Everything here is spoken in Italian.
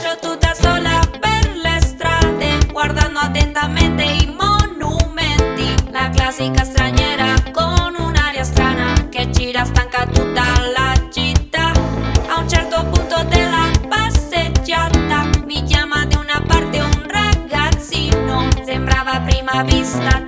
lascio tutta sola per le strade, guardando attentamente i monumenti. La classica straniera con un'aria strana che gira stanca tutta la città. A un certo punto della passeggiata mi chiama da una parte un ragazzino, sembrava a prima vista